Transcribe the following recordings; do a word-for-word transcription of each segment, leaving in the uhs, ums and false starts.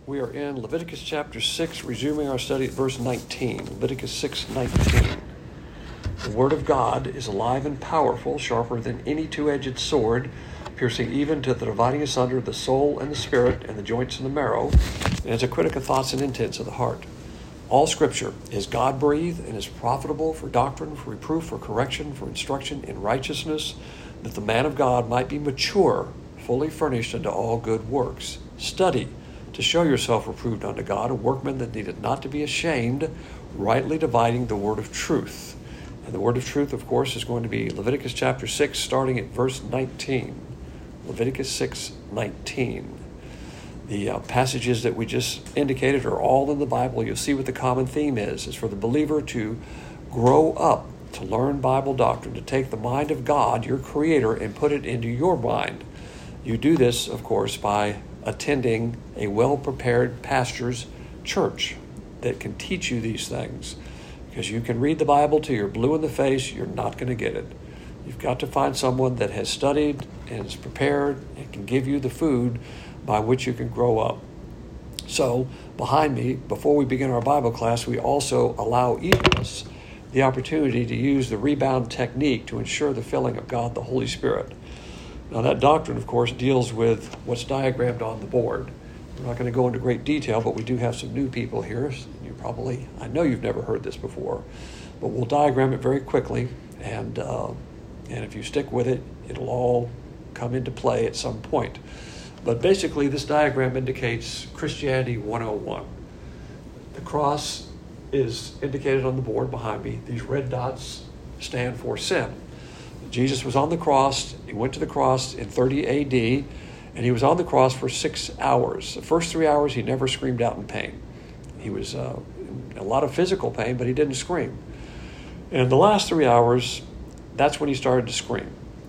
We are in Leviticus chapter six, resuming our study at verse nineteen. Leviticus six nineteen. The word of God is alive and powerful, sharper than any two-edged sword, piercing even to the dividing asunder of the soul and the spirit and the joints and the marrow, and is a critic of thoughts and intents of the heart. All Scripture is God-breathed and is profitable for doctrine, for reproof, for correction, for instruction in righteousness, that the man of God might be mature, fully furnished unto all good works. Study to show yourself approved unto God, a workman that needeth not to be ashamed, rightly dividing the word of truth. And the word of truth, of course, is going to be Leviticus chapter six, starting at verse nineteen. Leviticus six nineteen. The uh, passages that we just indicated are all in the Bible. You'll see what the common theme is. It's for the believer to grow up, to learn Bible doctrine, to take the mind of God, your Creator, and put it into your mind. You do this, of course, by attending a well-prepared pastor's church that can teach you these things. Because you can read the Bible till you're blue in the face, you're not going to get it. You've got to find someone that has studied and is prepared and can give you the food by which you can grow up. So, behind me, before we begin our Bible class, we also allow each of us the opportunity to use the rebound technique to ensure the filling of God the Holy Spirit. Now, that doctrine, of course, deals with what's diagrammed on the board. We're not going to go into great detail, but we do have some new people here. You probably, I know you've never heard this before, but we'll diagram it very quickly, and uh, and if you stick with it, it'll all come into play at some point. But basically, this diagram indicates Christianity one oh one. The cross is indicated on the board behind me. These red dots stand for sin. Jesus was on the cross. He went to the cross in thirty A D, and he was on the cross for six hours. The first three hours, he never screamed out in pain. He was uh, in a lot of physical pain, but he didn't scream. And the last three hours, that's when he started to scream.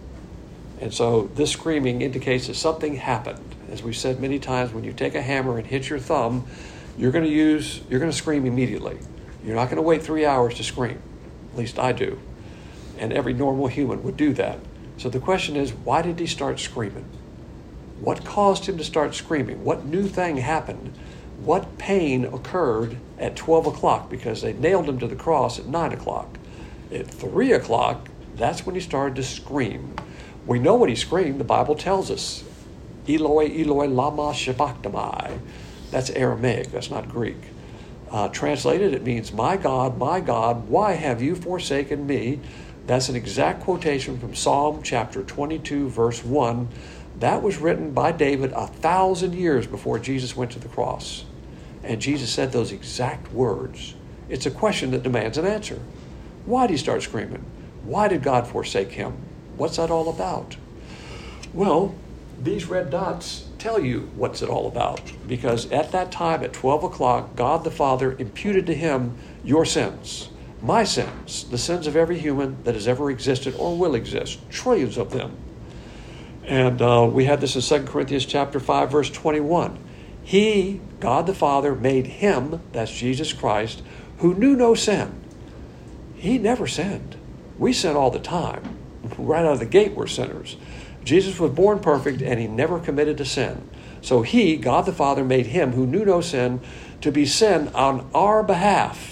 And so this screaming indicates that something happened. As we've said many times, when you take a hammer and hit your thumb, you're going to use, you're going to scream immediately. You're not going to wait three hours to scream. At least I do. And every normal human would do that. So the question is, why did he start screaming? What caused him to start screaming? What new thing happened? What pain occurred at twelve o'clock? Because they nailed him to the cross at nine o'clock. At three o'clock, that's when he started to scream. We know what he screamed. The Bible tells us. Eloi, Eloi, lama sabachthani. That's Aramaic. That's not Greek. Uh, translated, it means, my God, my God, why have you forsaken me? That's an exact quotation from Psalm chapter twenty-two, verse one. That was written by David a thousand years before Jesus went to the cross. And Jesus said those exact words. It's a question that demands an answer. Why did he start screaming? Why did God forsake him? What's that all about? Well, these red dots tell you what's it all about. Because at that time, at twelve o'clock, God the Father imputed to him your sins. My sins, the sins of every human that has ever existed or will exist, trillions of them. And uh, we had this in Second Corinthians chapter five, verse twenty-one. He, God the Father, made him, that's Jesus Christ, who knew no sin. He never sinned. We sin all the time. Right out of the gate, we're sinners. Jesus was born perfect, and he never committed a sin. So he, God the Father, made him who knew no sin to be sin on our behalf.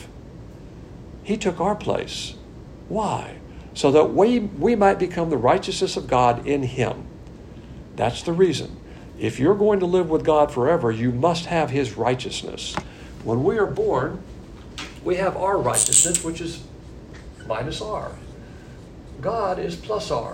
He took our place. Why? So that we, we might become the righteousness of God in him. That's the reason. If you're going to live with God forever, you must have his righteousness. When we are born, we have our righteousness, which is minus R. God is plus R.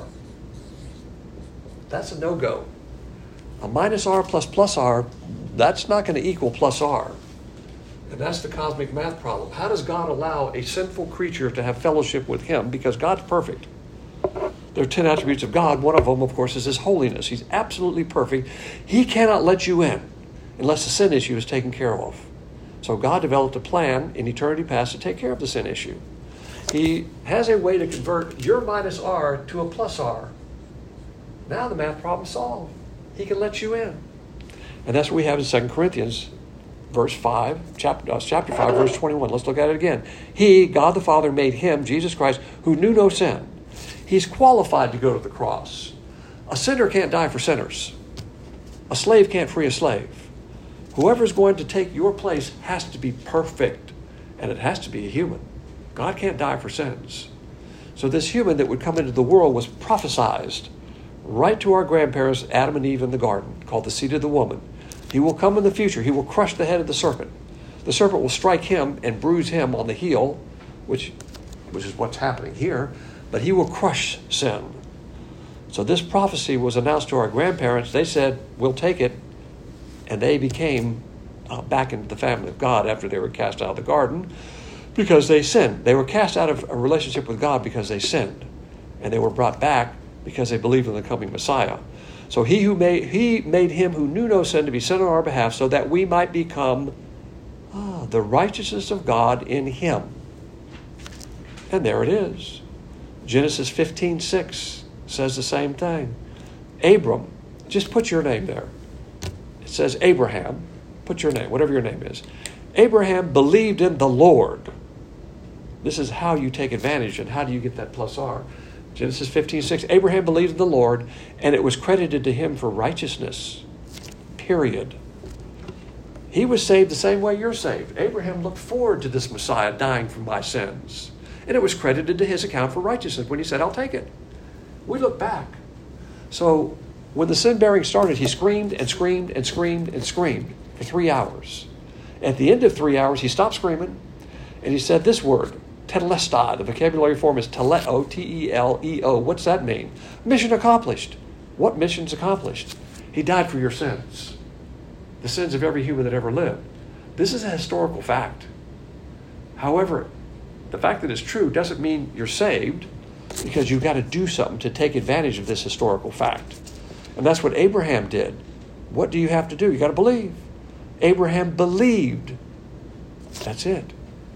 That's a no-go. A minus R plus plus R, that's not going to equal plus R. And that's the cosmic math problem. How does God allow a sinful creature to have fellowship with him? Because God's perfect. There are ten attributes of God. One of them, of course, is his holiness. He's absolutely perfect. He cannot let you in unless the sin issue is taken care of. So God developed a plan in eternity past to take care of the sin issue. He has a way to convert your minus R to a plus R. Now the math problem's solved. He can let you in. And that's what we have in Second Corinthians verse five, chapter, uh, chapter five, verse twenty-one. Let's look at it again. He, God the Father, made him, Jesus Christ, who knew no sin. He's qualified to go to the cross. A sinner can't die for sinners. A slave can't free a slave. Whoever's going to take your place has to be perfect, and it has to be a human. God can't die for sins. So this human that would come into the world was prophesied right to our grandparents, Adam and Eve in the garden, called the seed of the woman. He will come in the future. He will crush the head of the serpent. The serpent will strike him and bruise him on the heel, which, which is what's happening here, but he will crush sin. So this prophecy was announced to our grandparents. They said, we'll take it, and they became uh, back into the family of God after they were cast out of the garden because they sinned. They were cast out of a relationship with God because they sinned, and they were brought back because they believed in the coming Messiah. So he who made he made him who knew no sin to be sin on our behalf, so that we might become ah, the righteousness of God in him. And there it is. Genesis fifteen six says the same thing. Abram, just put your name there. It says Abraham. Put your name, whatever your name is. Abraham believed in the Lord. This is how you take advantage, and how do you get that plus R? Genesis fifteen six. Abraham believed in the Lord, and it was credited to him for righteousness. Period. He was saved the same way you're saved. Abraham looked forward to this Messiah dying for my sins, and it was credited to his account for righteousness when he said, I'll take it. We look back. So when the sin-bearing started, he screamed and screamed and screamed and screamed for three hours. At the end of three hours, he stopped screaming, and he said this word, tetelestai. The vocabulary form is teleo, T E L E O. What's that mean? Mission accomplished. What mission's accomplished? He died for your sins. The sins of every human that ever lived. This is a historical fact. However, the fact that it's true doesn't mean you're saved, because you've got to do something to take advantage of this historical fact. And that's what Abraham did. What do you have to do? You got to believe. Abraham believed. That's it.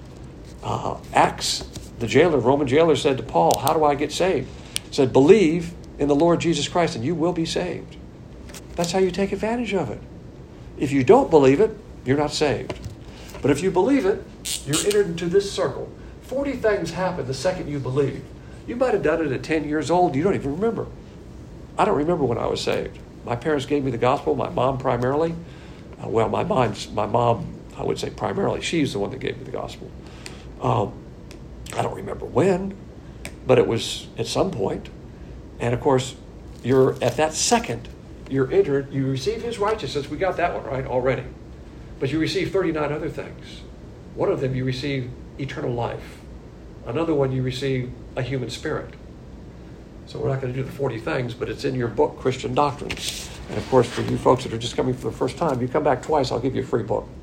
Uh, Acts, the jailer, Roman jailer said to Paul, how do I get saved? He said, believe in the Lord Jesus Christ and you will be saved. That's how you take advantage of it. If you don't believe it, you're not saved. But if you believe it, you're entered into this circle. forty things happen the second you believe. You might have done it at ten years old. You don't even remember. I don't remember when I was saved. My parents gave me the gospel, my mom primarily. Uh, well, my mom's, my mom, I would say primarily, she's the one that gave me the gospel. Um, I don't remember when, but it was at some point. And of course, you're at that second, you're entered, you receive his righteousness. We got that one right already. But you receive thirty-nine other things. One of them, you receive eternal life. Another one, you receive a human spirit. So we're not going to do the forty things, but it's in your book, Christian Doctrines. And of course, for you folks that are just coming for the first time, you come back twice, I'll give you a free book.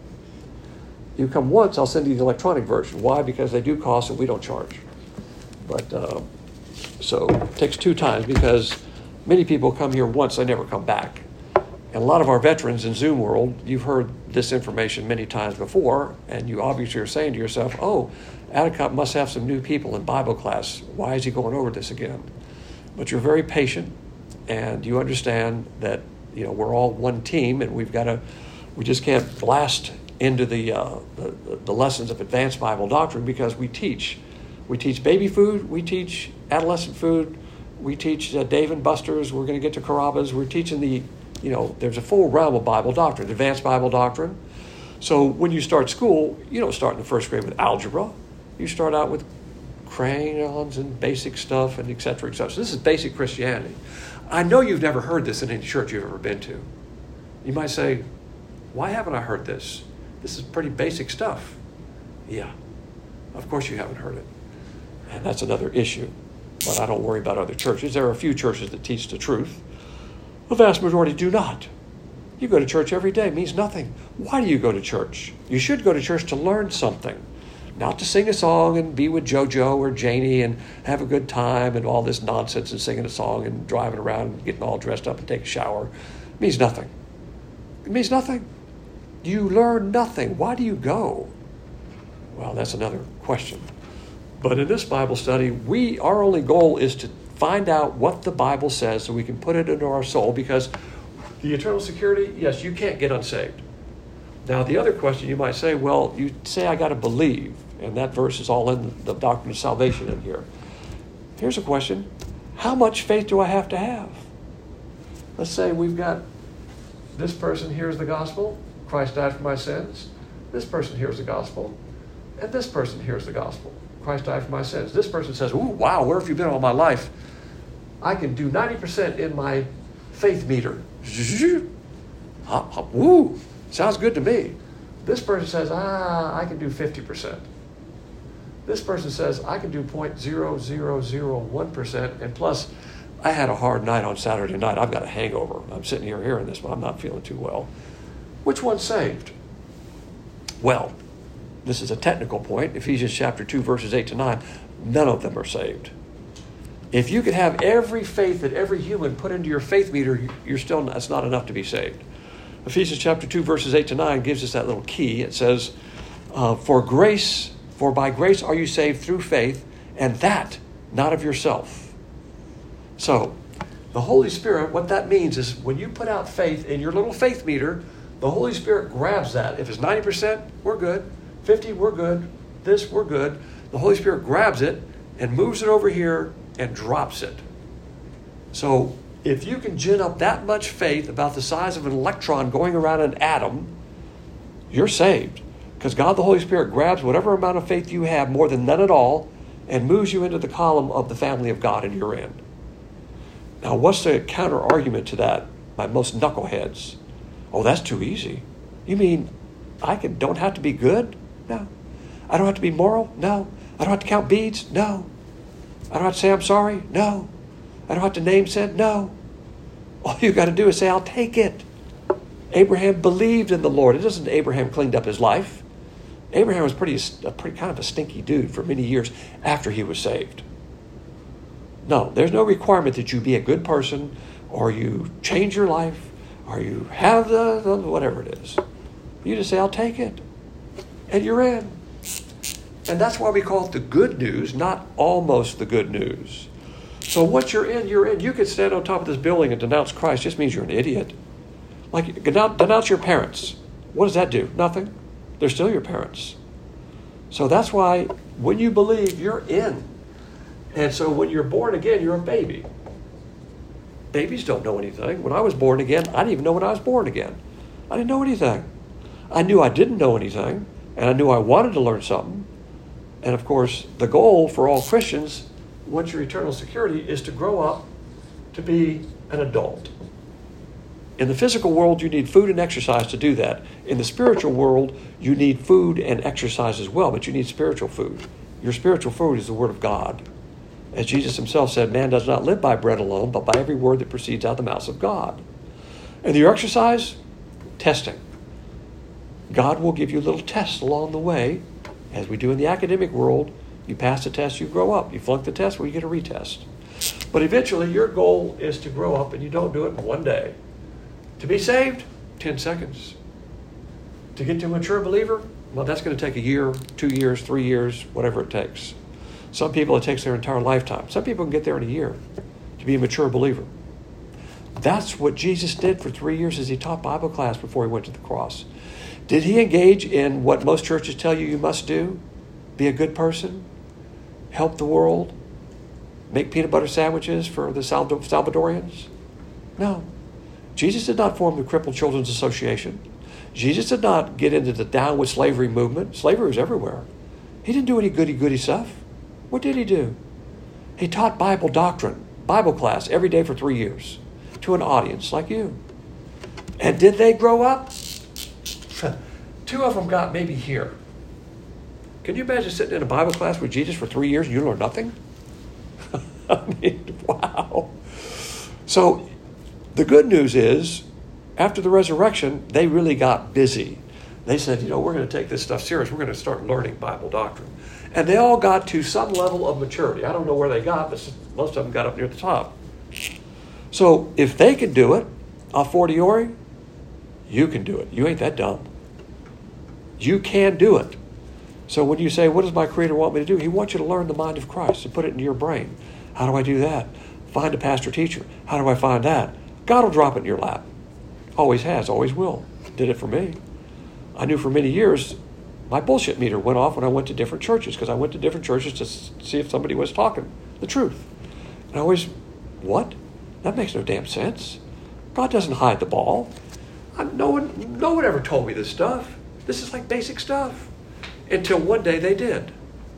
You come once, I'll send you the electronic version. Why? Because they do cost and we don't charge. But uh, so it takes two times, because many people come here once, they never come back. And a lot of our veterans in Zoom world, you've heard this information many times before, and you obviously are saying to yourself, oh, Atticott must have some new people in Bible class. Why is he going over this again? But you're very patient, and you understand that, you know, we're all one team, and we've got to, we just can't blast into the, uh, the the lessons of advanced Bible doctrine, because we teach. We teach baby food, we teach adolescent food, we teach uh, Dave and Buster's, we're going to get to Carrabba's, we're teaching the, you know, there's a full realm of Bible doctrine, advanced Bible doctrine. So when you start school, you don't start in the first grade with algebra. You start out with crayons and basic stuff and et cetera, et cetera. So this is basic Christianity. I know you've never heard this in any church you've ever been to. You might say, why haven't I heard this? This is pretty basic stuff. Yeah, of course you haven't heard it. And that's another issue. But I don't worry about other churches. There are a few churches that teach the truth. The vast majority do not. You go to church every day. It means nothing. Why do you go to church? You should go to church to learn something. Not to sing a song and be with JoJo or Janie and have a good time and all this nonsense and singing a song and driving around and getting all dressed up and take a shower. It means nothing. It means nothing. You learn nothing. Why do you go? Well, that's another question. But in this Bible study, we our only goal is to find out what the Bible says so we can put it into our soul, because the eternal security, yes, you can't get unsaved. Now, the other question you might say, well, you say I got to believe, and that verse is all in the doctrine of salvation in here. Here's a question. How much faith do I have to have? Let's say we've got this person hears the gospel, Christ died for my sins. This person hears the gospel. And this person hears the gospel. Christ died for my sins. This person says, ooh, wow, where have you been all my life? I can do ninety percent in my faith meter. Hop, hop, woo, sounds good to me. This person says, ah, I can do fifty percent. This person says, I can do zero point zero zero zero one percent. And plus, I had a hard night on Saturday night. I've got a hangover. I'm sitting here hearing this, but I'm not feeling too well. Which one's saved? Well, this is a technical point. Ephesians chapter two, verses eight to nine. None of them are saved. If you could have every faith that every human put into your faith meter, you're still, that's not enough to be saved. Ephesians chapter two, verses eight to nine gives us that little key. It says, uh, for grace, for by grace are you saved through faith, and that not of yourself. So, the Holy Spirit, what that means is when you put out faith in your little faith meter, the Holy Spirit grabs that. If it's ninety percent, we're good. fifty, we're good. This, we're good. The Holy Spirit grabs it and moves it over here and drops it. So if you can gin up that much faith about the size of an electron going around an atom, you're saved. Because God the Holy Spirit grabs whatever amount of faith you have, more than none at all, and moves you into the column of the family of God, and you're in. Now, what's the counter argument to that by most knuckleheads? Oh, that's too easy. You mean I can, don't have to be good? No. I don't have to be moral? No. I don't have to count beads? No. I don't have to say I'm sorry? No. I don't have to name sin? No. All you got to do is say, I'll take it. Abraham believed in the Lord. It doesn't Abraham cleaned up his life. Abraham was pretty, a pretty kind of a stinky dude for many years after he was saved. No, there's no requirement that you be a good person or you change your life or you have the, the whatever it is. You just say, I'll take it. And you're in. And that's why we call it the good news, not almost the good news. So once you're in, you're in. You could stand on top of this building and denounce Christ. Just means you're an idiot. Like, denounce your parents. What does that do? Nothing. They're still your parents. So that's why when you believe, you're in. And so when you're born again, you're a baby. Babies don't know anything. When I was born again, I didn't even know when I was born again. I didn't know anything. I knew I didn't know anything, and I knew I wanted to learn something. And of course, the goal for all Christians, once your eternal security, is to grow up to be an adult. In the physical world, you need food and exercise to do that. In the spiritual world, you need food and exercise as well, but you need spiritual food. Your spiritual food is the Word of God. As Jesus himself said, man does not live by bread alone, but by every word that proceeds out of the mouth of God. And your exercise, testing. God will give you little tests along the way. As we do in the academic world, you pass the test, you grow up. You flunk the test, well, you get a retest. But eventually, your goal is to grow up, and you don't do it in one day. To be saved, ten seconds. To get to a mature believer, well, that's going to take a year, two years, three years, whatever it takes. Some people, it takes their entire lifetime. Some people can get there in a year to be a mature believer. That's what Jesus did for three years as he taught Bible class before he went to the cross. Did he engage in what most churches tell you you must do? Be a good person? Help the world? Make peanut butter sandwiches for the Salvadorians? No. Jesus did not form the Crippled Children's Association. Jesus did not get into the down with slavery movement. Slavery was everywhere. He didn't do any goody-goody stuff. What did he do? He taught Bible doctrine, Bible class, every day for three years to an audience like you. And did they grow up? Two of them got maybe here. Can you imagine sitting in a Bible class with Jesus for three years and you learn nothing? I mean, wow. So the good news is, after the resurrection, they really got busy. They said, you know, we're going to take this stuff serious. We're going to start learning Bible doctrine. And they all got to some level of maturity. I don't know where they got, but most of them got up near the top. So if they can do it, a fortiori, you can do it. You ain't that dumb. You can do it. So when you say, what does my Creator want me to do? He wants you to learn the mind of Christ and put it into your brain. How do I do that? Find a pastor teacher. How do I find that? God will drop it in your lap. Always has, always will. Did it for me. I knew for many years my bullshit meter went off when I went to different churches, because I went to different churches to see if somebody was talking the truth. And I always, what? That makes no damn sense. God doesn't hide the ball. I, no one, no one ever told me this stuff. This is like basic stuff. Until one day they did.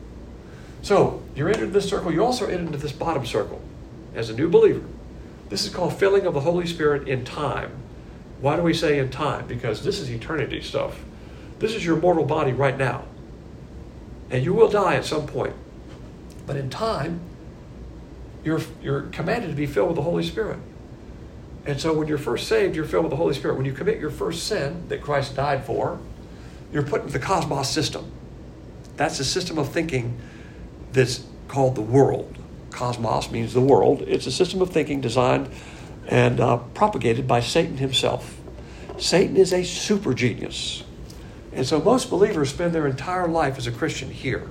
So you're entered this circle. You also enter into this bottom circle as a new believer. This is called filling of the Holy Spirit in time. Why do we say in time? Because this is eternity stuff. This is your mortal body right now. And you will die at some point. But in time, you're, you're commanded to be filled with the Holy Spirit. And so when you're first saved, you're filled with the Holy Spirit. When you commit your first sin that Christ died for, you're put into the cosmos system. That's a system of thinking that's called the world. Cosmos means the world. It's a system of thinking designed and uh, propagated by Satan himself. Satan is a super genius. And so most believers spend their entire life as a Christian here.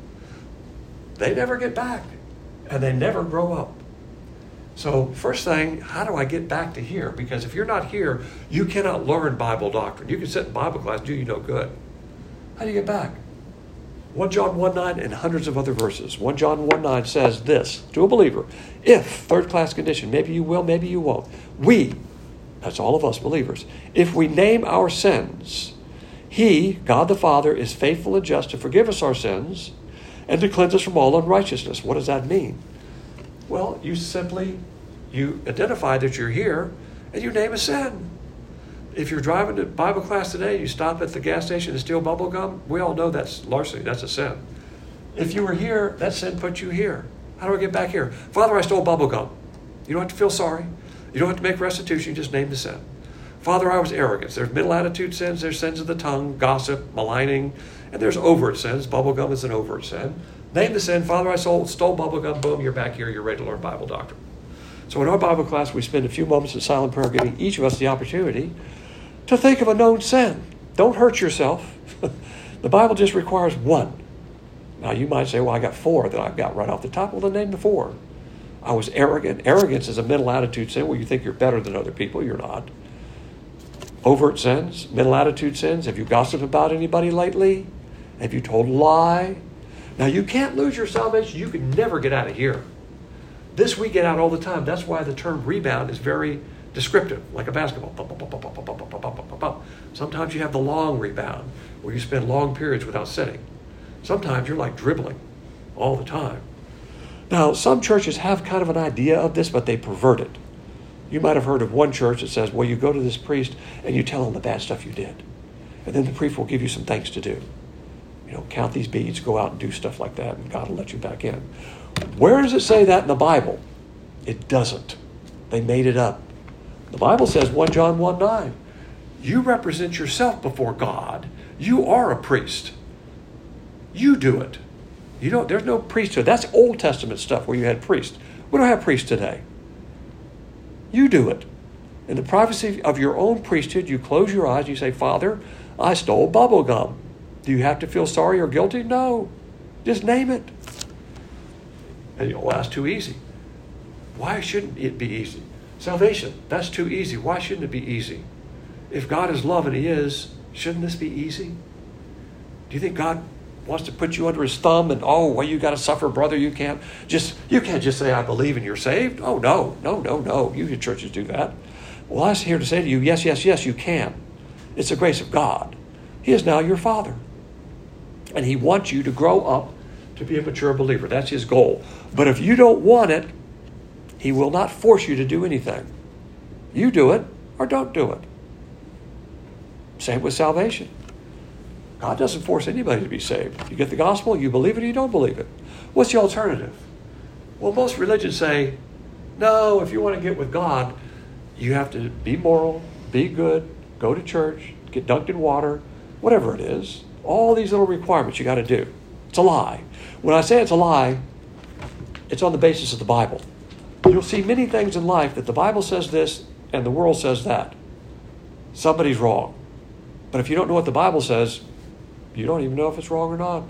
They never get back, and they never grow up. So first thing, how do I get back to here? Because if you're not here, you cannot learn Bible doctrine. You can sit in Bible class, do you no good. How do you get back? First John one nine and hundreds of other verses. First John one nine says this to a believer. If, third class condition, maybe you will, maybe you won't. We, that's all of us believers, if we name our sins, He, God the Father, is faithful and just to forgive us our sins and to cleanse us from all unrighteousness. What does that mean? Well, you simply, you identify that you're here and you name a sin. If you're driving to Bible class today, you stop at the gas station to steal bubble gum, we all know that's larceny, that's a sin. If you were here, that sin put you here. How do I get back here? Father, I stole bubble gum. You don't have to feel sorry. You don't have to make restitution, you just name the sin. Father, I was arrogant. There's middle attitude sins, there's sins of the tongue, gossip, maligning, and there's overt sins. Bubble gum is an overt sin. Name the sin. Father, I stole, stole bubble gum. Boom, you're back here. You're ready to learn Bible doctrine. So in our Bible class, we spend a few moments in silent prayer giving each of us the opportunity to think of a known sin. Don't hurt yourself. The Bible just requires one. Now you might say, well, I got four that I've got right off the top. Well, then name the four. I was arrogant. Arrogance is a mental attitude sin where you think you're better than other people. You're not. Overt sins, mental attitude sins. Have you gossiped about anybody lately? Have you told a lie? Now, you can't lose your salvation. You can never get out of here. This we get out all the time. That's why the term rebound is very descriptive, like a basketball. Sometimes you have the long rebound, where you spend long periods without sitting. Sometimes you're like dribbling all the time. Now, some churches have kind of an idea of this, but they pervert it. You might have heard of one church that says, well, you go to this priest and you tell him the bad stuff you did. And then the priest will give you some things to do. You know, count these beads, go out and do stuff like that, and God will let you back in. Where does it say that in the Bible? It doesn't. They made it up. The Bible says, First John one nine, you represent yourself before God. You are a priest. You do it. You don't, there's no priesthood. That's Old Testament stuff where you had priests. We don't have priests today. You do it. In the privacy of your own priesthood, you close your eyes and you say, Father, I stole bubble gum. Do you have to feel sorry or guilty? No. Just name it. And you'll ask, too easy. Why shouldn't it be easy? Salvation, that's too easy. Why shouldn't it be easy? If God is love, and He is, shouldn't this be easy? Do you think God wants to put you under His thumb and, oh, well, you got to suffer, brother. You can't just, you can't just say, I believe and you're saved. Oh, no, no, no, no. You churches do that. Well, I'm here to say to you, yes, yes, yes, you can. It's the grace of God. He is now your Father. And He wants you to grow up to be a mature believer. That's His goal. But if you don't want it, He will not force you to do anything. You do it or don't do it. Same with salvation. God doesn't force anybody to be saved. You get the gospel, you believe it or you don't believe it. What's the alternative? Well, most religions say, no, if you want to get with God, you have to be moral, be good, go to church, get dunked in water, whatever it is. All these little requirements you got to do. It's a lie. When I say it's a lie, it's on the basis of the Bible. You'll see many things in life that the Bible says this and the world says that. Somebody's wrong. But if you don't know what the Bible says, you don't even know if it's wrong or not.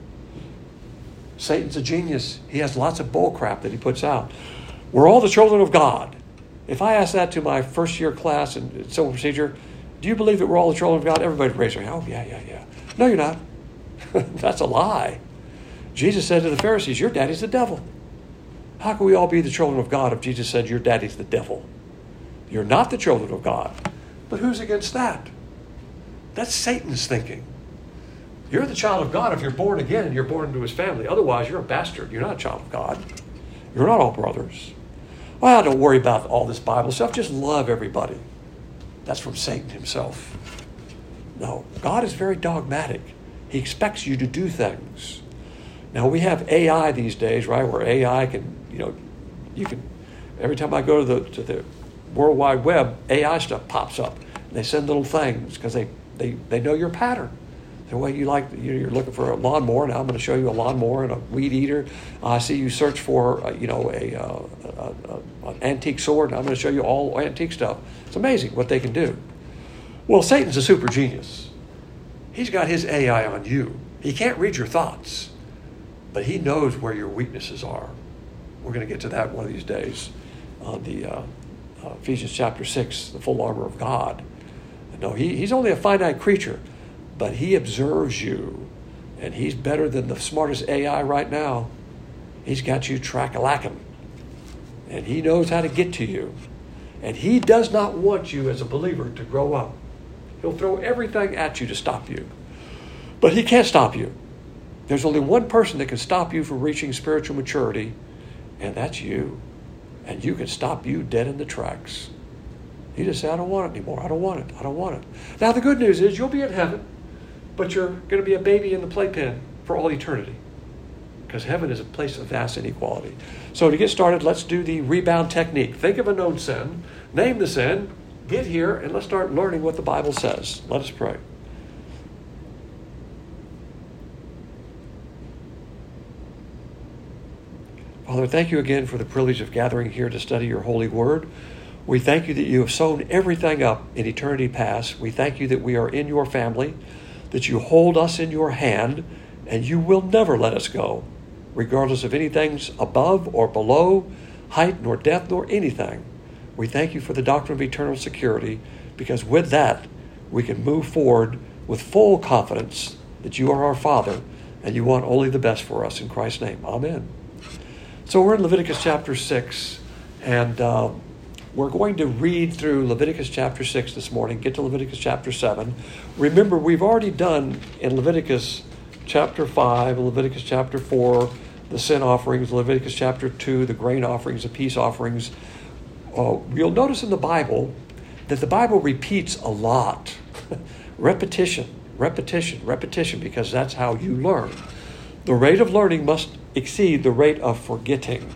Satan's a genius. He has lots of bull crap that he puts out. We're all the children of God. If I ask that to my first year class in civil procedure, do you believe that we're all the children of God? Everybody would raise their hand. Oh, yeah, yeah, yeah. No, you're not. That's a lie. Jesus said to the Pharisees, your daddy's the devil. How can we all be the children of God if Jesus said your daddy's the devil? You're not the children of God. But who's against that? That's Satan's thinking. You're the child of God if you're born again and you're born into his family. Otherwise, you're a bastard. You're not a child of God. You're not all brothers. Well, don't worry about all this Bible stuff. Just love everybody. That's from Satan himself. No, God is very dogmatic. He expects you to do things. Now, we have A I these days, right, where A I can, you know, you can, every time I go to the to the World Wide Web, A I stuff pops up. And they send little things because they, they, they know your pattern. The way you like, you're looking for a lawnmower. Now I'm going to show you a lawnmower and a weed eater. I see you search for, uh, you know, a, uh, a, a an antique sword. And I'm going to show you all antique stuff. It's amazing what they can do. Well, Satan's a super genius. He's got his A I on you. He can't read your thoughts, but he knows where your weaknesses are. We're going to get to that one of these days on the uh, uh, Ephesians chapter six, the full armor of God. No, he, he's only a finite creature. But he observes you, and he's better than the smartest A I right now. He's got you track-a-lacking, and he knows how to get to you. And he does not want you as a believer to grow up. He'll throw everything at you to stop you. But he can't stop you. There's only one person that can stop you from reaching spiritual maturity, and that's you. And you can stop you dead in the tracks. You just say, I don't want it anymore. I don't want it. I don't want it. Now, the good news is you'll be in heaven. But you're going to be a baby in the playpen for all eternity, because heaven is a place of vast inequality. So to get started, let's do the rebound technique. Think of a known sin, name the sin, get here, and let's start learning what the Bible says. Let us pray. Father, thank you again for the privilege of gathering here to study your holy word. We thank you that you have sewn everything up in eternity past. We thank you that we are in your family, that you hold us in your hand, and you will never let us go, regardless of anything's above or below, height nor depth nor anything. We thank you for the doctrine of eternal security, because with that, we can move forward with full confidence that you are our Father, and you want only the best for us. In Christ's name, amen. So we're in Leviticus chapter six, and uh, we're going to read through Leviticus chapter six this morning, get to Leviticus chapter seven. Remember, we've already done in Leviticus chapter five, Leviticus chapter four, the sin offerings, Leviticus chapter two, the grain offerings, the peace offerings. Uh, you'll notice in the Bible that the Bible repeats a lot. repetition, repetition, repetition, because that's how you learn. The rate of learning must exceed the rate of forgetting.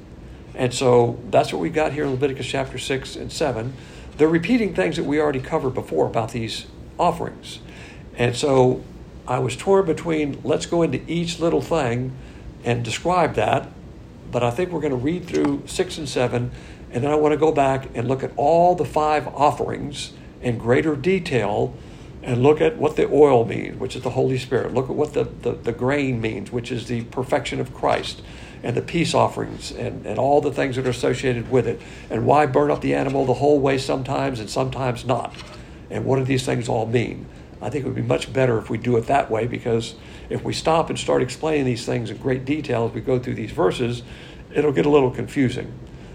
And so that's what we got here in Leviticus chapter six and seven. They're repeating things that we already covered before about these offerings. And so I was torn between let's go into each little thing and describe that, but I think we're going to read through six and seven, and then I want to go back and look at all the five offerings in greater detail and look at what the oil means, which is the Holy Spirit. Look at what the, the, the grain means, which is the perfection of Christ, and the peace offerings and, and all the things that are associated with it, and why burn up the animal the whole way sometimes and sometimes not, and what do these things all mean. I think it would be much better if we do it that way, because if we stop and start explaining these things in great detail as we go through these verses, it'll get a little confusing.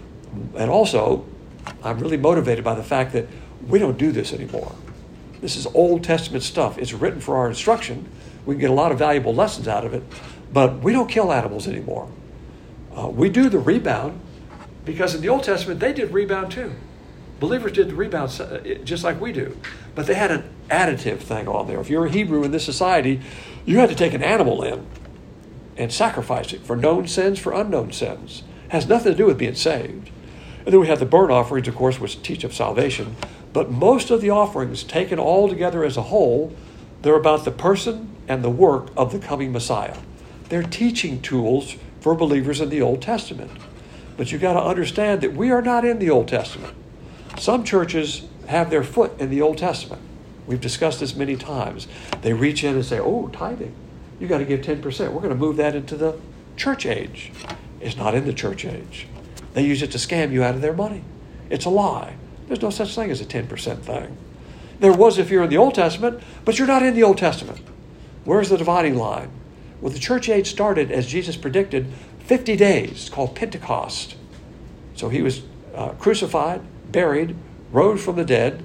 And also, I'm really motivated by the fact that we don't do this anymore. This is Old Testament stuff. It's written for our instruction. We can get a lot of valuable lessons out of it, but we don't kill animals anymore. Uh, we do the rebound, because in the Old Testament, they did rebound too. Believers did the rebound just like we do. But they had an additive thing on there. If you're a Hebrew in this society, you had to take an animal in and sacrifice it for known sins, for unknown sins. It has nothing to do with being saved. And then we have the burnt offerings, of course, which teach of salvation. But most of the offerings, taken all together as a whole, they're about the person and the work of the coming Messiah. They're teaching tools for believers in the Old Testament. But you've got to understand that we are not in the Old Testament. Some churches have their foot in the Old Testament. We've discussed this many times. They reach in and say, oh, tithing. You got to give ten percent. We're going to move that into the church age. It's not in the church age. They use it to scam you out of their money. It's a lie. There's no such thing as a ten percent thing. There was if you're in the Old Testament, but you're not in the Old Testament. Where's the dividing line? Well, the church age started, as Jesus predicted, fifty days, called Pentecost. So he was uh, crucified, buried, rose from the dead,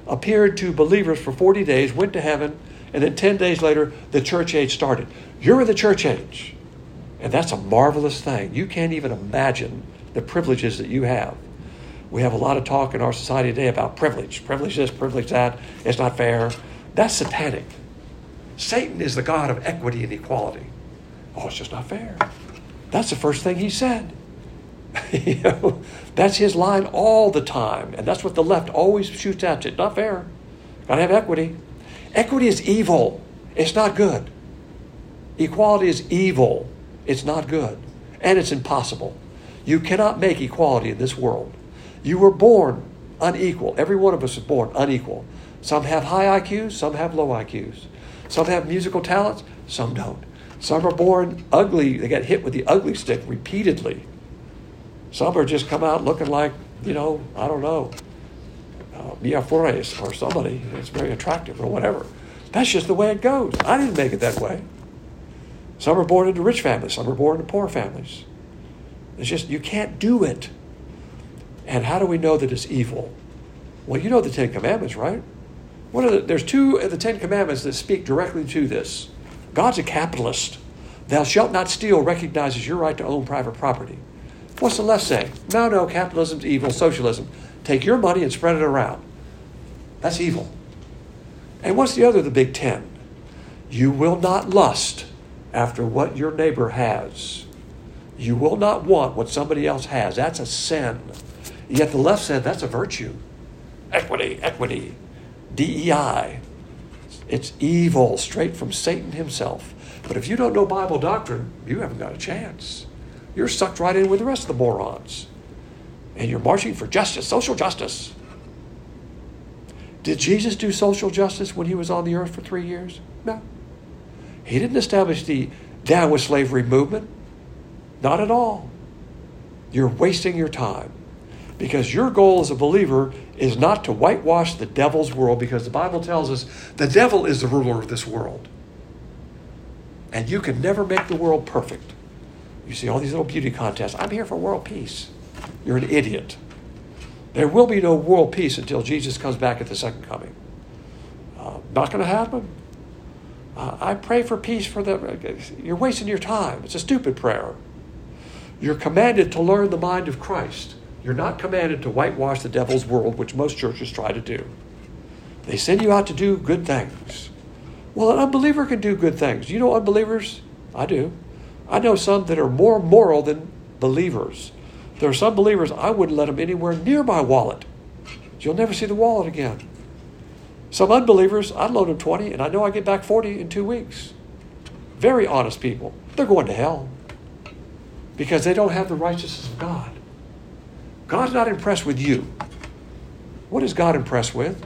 appeared to believers for forty days, went to heaven, and then ten days later, the church age started. You're in the church age. And that's a marvelous thing. You can't even imagine the privileges that you have. We have a lot of talk in our society today about privilege. Privilege this, privilege that. It's not fair. That's satanic. Satan is the God of equity and equality. Oh, it's just not fair. That's the first thing he said. You know, that's his line all the time. And that's what the left always shoots at you. Not fair. Got to have equity. Equity is evil. It's not good. Equality is evil. It's not good. And it's impossible. You cannot make equality in this world. You were born unequal. Every one of us is born unequal. Some have high I Qs, some have low I Qs. Some have musical talents, some don't. Some are born ugly. They get hit with the ugly stick repeatedly. Some are just come out looking like, you know, I don't know, uh, Mia Flores or somebody that's very attractive or whatever. That's just the way it goes. I didn't make it that way. Some are born into rich families. Some are born into poor families. It's just, you can't do it. And how do we know that it's evil? Well, you know the Ten Commandments, right? What are the, there's two of the Ten Commandments that speak directly to this. God's a capitalist. Thou shalt not steal recognizes your right to own private property. What's the left say? No, no, capitalism's evil, socialism. Take your money and spread it around. That's evil. And what's the other of the big ten? You will not lust after what your neighbor has. You will not want what somebody else has. That's a sin. Yet the left said that's a virtue. Equity, equity, D E I. It's evil, straight from Satan himself. But if you don't know Bible doctrine, you haven't got a chance. You're sucked right in with the rest of the morons. And you're marching for justice, social justice. Did Jesus do social justice when he was on the earth for three years? No. He didn't establish the down with slavery movement. Not at all. You're wasting your time. Because your goal as a believer is not to whitewash the devil's world, because the Bible tells us the devil is the ruler of this world. And you can never make the world perfect. You see all these little beauty contests. I'm here for world peace. You're an idiot. There will be no world peace until Jesus comes back at the second coming. Uh, not going to happen. Uh, I pray for peace for them. You're wasting your time. It's a stupid prayer. You're commanded to learn the mind of Christ. You're not commanded to whitewash the devil's world, which most churches try to do. They send you out to do good things. Well, an unbeliever can do good things. You know unbelievers? I do. I know some that are more moral than believers. There are some believers, I wouldn't let them anywhere near my wallet. You'll never see the wallet again. Some unbelievers, I'd loan them twenty, and I know I get back forty in two weeks. Very honest people. They're going to hell because they don't have the righteousness of God. God's not impressed with you. What is God impressed with?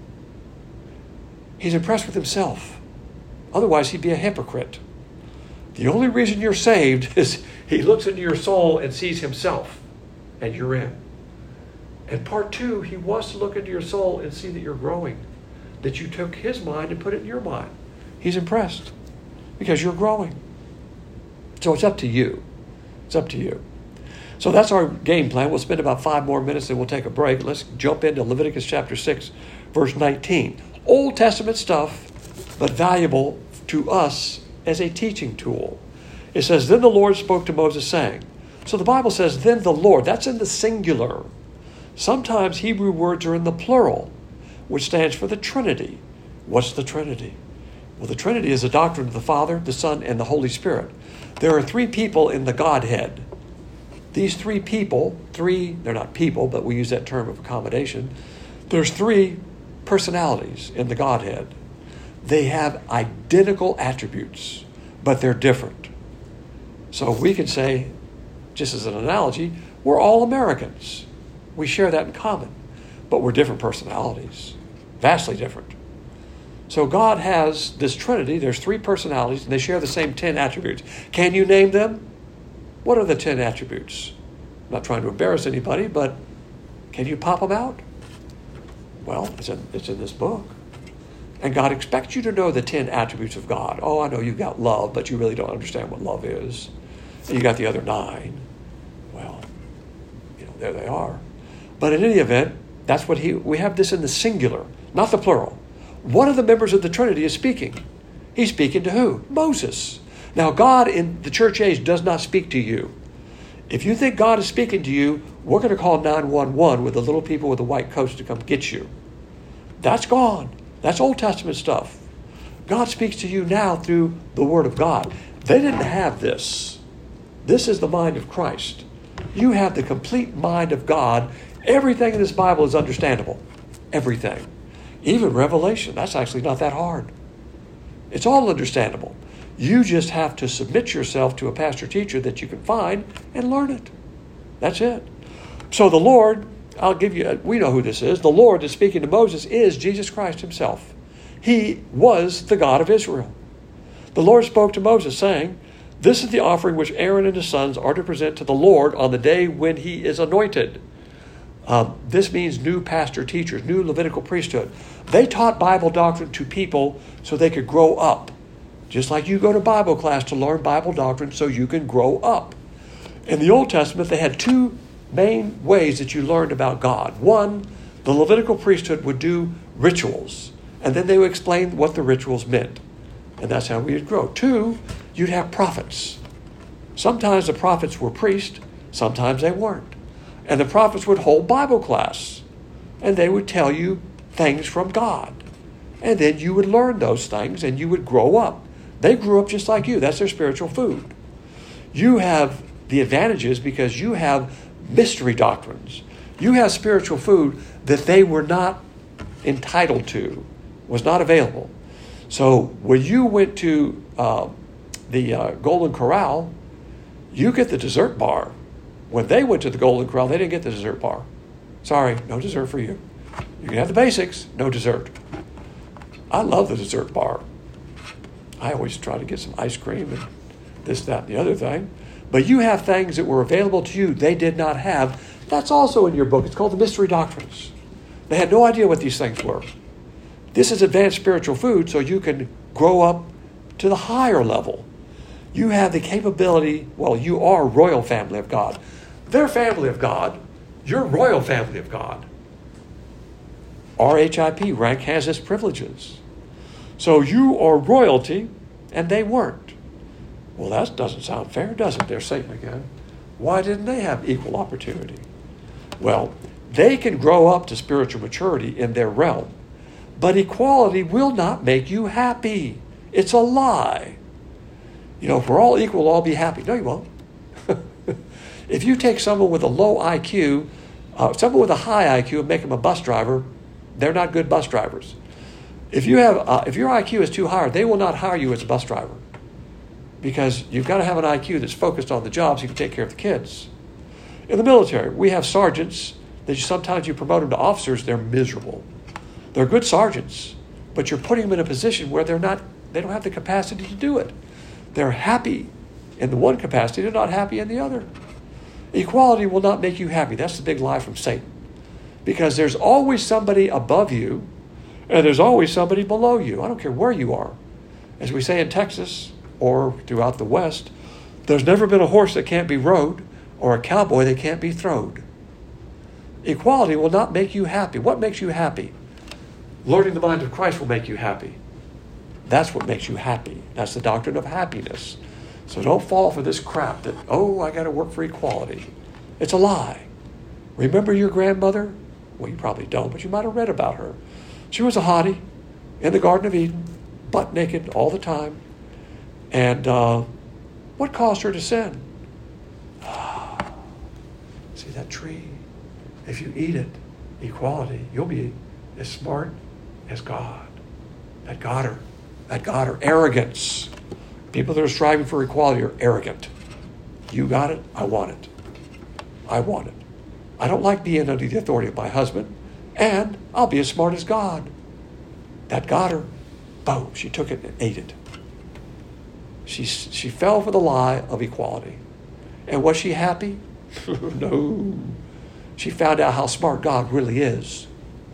He's impressed with himself. Otherwise, he'd be a hypocrite. The only reason you're saved is he looks into your soul and sees himself, and you're in. And part two, he wants to look into your soul and see that you're growing, that you took his mind and put it in your mind. He's impressed because you're growing. So it's up to you. It's up to you. So that's our game plan. We'll spend about five more minutes, then we'll take a break. Let's jump into Leviticus chapter six, verse nineteen. Old Testament stuff, but valuable to us as a teaching tool. It says, then the Lord spoke to Moses, saying. So the Bible says, then the Lord. That's in the singular. Sometimes Hebrew words are in the plural, which stands for the Trinity. What's the Trinity? Well, the Trinity is the doctrine of the Father, the Son, and the Holy Spirit. There are three people in the Godhead. These three people, three, they're not people, but we use that term of accommodation. There's three personalities in the Godhead. They have identical attributes, but they're different. So we can say, just as an analogy, we're all Americans. We share that in common, but we're different personalities, vastly different. So God has this Trinity. There's three personalities, and they share the same ten attributes. Can you name them? What are the ten attributes? I'm not trying to embarrass anybody, but can you pop them out? Well, it's in, it's in this book. And God expects you to know the ten attributes of God. Oh, I know you've got love, but you really don't understand what love is. And you got the other nine. Well, you know, there they are. But in any event, that's what he, we have this in the singular. not the plural. One of the members of the Trinity is speaking. He's speaking to who? Moses. Now, God in the church age does not speak to you. If you think God is speaking to you, we're going to call nine one one with the little people with the white coats to come get you. That's gone. That's Old Testament stuff. God speaks to you now through the Word of God. They didn't have this. This is the mind of Christ. You have the complete mind of God. Everything in this Bible is understandable. Everything. Even Revelation. That's actually not that hard. It's all understandable. You just have to submit yourself to a pastor teacher that you can find and learn it. That's it. So the Lord, I'll give you, we know who this is. The Lord that's speaking to Moses is Jesus Christ himself. He was the God of Israel. The Lord spoke to Moses saying, "This is the offering which Aaron and his sons are to present to the Lord on the day when he is anointed." Um, this means new pastor teachers, new Levitical priesthood. They taught Bible doctrine to people so they could grow up. Just like you go to Bible class to learn Bible doctrine so you can grow up. In the Old Testament, they had two main ways that you learned about God. One, the Levitical priesthood would do rituals, and then they would explain what the rituals meant. And that's how we would grow. Two, you'd have prophets. Sometimes the prophets were priests, sometimes they weren't. And the prophets would hold Bible class, and they would tell you things from God. And then you would learn those things, and you would grow up. They grew up just like you. That's their spiritual food. You have the advantages because you have mystery doctrines. You have spiritual food that they were not entitled to, was not available. So when you went to uh, the uh, Golden Corral, you get the dessert bar. When they went to the Golden Corral, they didn't get the dessert bar. Sorry, no dessert for you. You can have the basics, no dessert. I love the dessert bar. I always try to get some ice cream and this, that, and the other thing. But you have things that were available to you they did not have. That's also in your book. It's called the Mystery Doctrines. They had no idea what these things were. This is advanced spiritual food so you can grow up to the higher level. You have the capability, well, you are royal family of God. They're family of God. You're royal family of God. R H I P, rank has its privileges. So you are royalty, and they weren't. Well, that doesn't sound fair, does it? There's Satan again. Why didn't they have equal opportunity? Well, they can grow up to spiritual maturity in their realm, but equality will not make you happy. It's a lie. You know, if we're all equal, we'll all be happy. No, you won't. If you take someone with a low I Q, uh, someone with a high I Q and make them a bus driver, they're not good bus drivers. If you have, uh, if your I Q is too high, they will not hire you as a bus driver because you've got to have an I Q that's focused on the job so you can take care of the kids. In the military, we have sergeants that you, sometimes you promote them to officers, they're miserable. They're good sergeants, but you're putting them in a position where they're not, they don't have the capacity to do it. They're happy in the one capacity, they're not happy in the other. Equality will not make you happy. That's the big lie from Satan. Because there's always somebody above you, and there's always somebody below you. I don't care where you are. As we say in Texas or throughout the West, there's never been a horse that can't be rode or a cowboy that can't be throwed. Equality will not make you happy. What makes you happy? Learning the mind of Christ will make you happy. That's what makes you happy. That's the doctrine of happiness. So don't fall for this crap that, oh, I got to work for equality. It's a lie. Remember your grandmother? Well, you probably don't, but you might have read about her. She was a hottie in the Garden of Eden, butt naked all the time. And uh, what caused her to sin? Ah, see that tree? If you eat it, equality, you'll be as smart as God. That got her. That got her. Arrogance. People that are striving for equality are arrogant. You got it, I want it. I want it. I don't like being under the authority of my husband, and I'll be as smart as God. That got her. Boom, she took it and ate it. She, she fell for the lie of equality. And was she happy? No. She found out how smart God really is.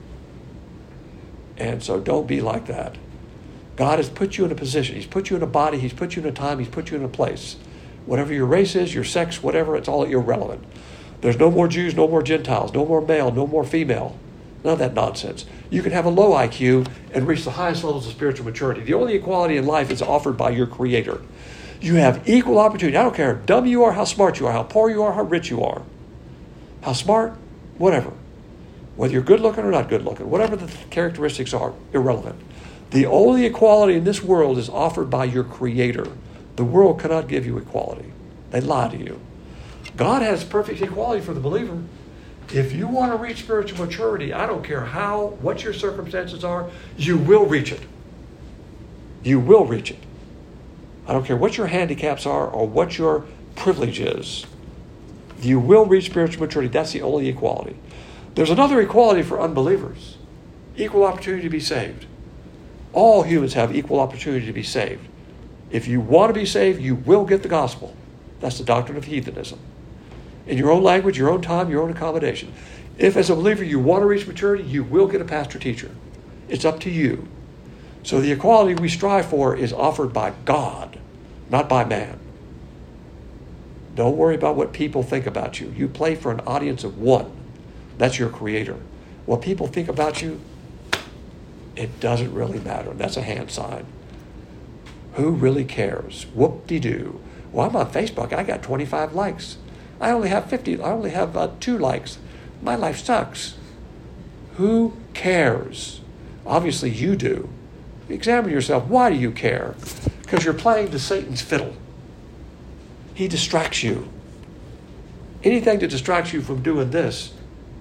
And so don't be like that. God has put you in a position. He's put you in a body. He's put you in a time. He's put you in a place. Whatever your race is, your sex, whatever, it's all irrelevant. There's no more Jews, no more Gentiles, no more male, no more female. None of that nonsense. You can have a low I Q and reach the highest levels of spiritual maturity. The only equality in life is offered by your Creator. You have equal opportunity. I don't care how dumb you are, how smart you are, how poor you are, how rich you are. How smart, whatever. Whether you're good looking or not good looking, whatever the characteristics are, irrelevant. The only equality in this world is offered by your Creator. The world cannot give you equality. They lie to you. God has perfect equality for the believer. If you want to reach spiritual maturity, I don't care how, what your circumstances are, you will reach it. You will reach it. I don't care what your handicaps are or what your privilege is. You will reach spiritual maturity. That's the only equality. There's another equality for unbelievers. Equal opportunity to be saved. All humans have equal opportunity to be saved. If you want to be saved, you will get the gospel. That's the doctrine of heathenism. In your own language, your own time, your own accommodation. If as a believer you want to reach maturity, you will get a pastor teacher. It's up to you. So the equality we strive for is offered by God, not by man. Don't worry about what people think about you. You play for an audience of one. That's your Creator. What people think about you, it doesn't really matter. That's a hand sign. Who really cares? Whoop-de-doo. Well, I'm on Facebook. I got twenty-five likes. I only have fifty. I only have uh, two likes. My life sucks. Who cares? Obviously, you do. Examine yourself. Why do you care? Because you're playing to Satan's fiddle. He distracts you. Anything that distracts you from doing this,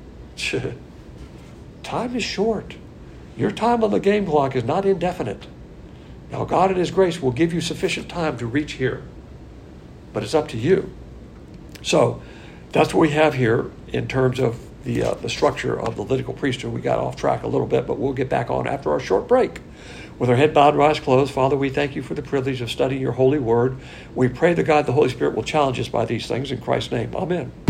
time is short. Your time on the game clock is not indefinite. Now, God in His grace will give you sufficient time to reach here. But it's up to you. So, that's what we have here in terms of the uh, the structure of the Levitical priesthood. We got off track a little bit, but we'll get back on after our short break. With our head bowed and eyes closed, Father, we thank you for the privilege of studying your holy word. We pray that God, the Holy Spirit, will challenge us by these things in Christ's name. Amen.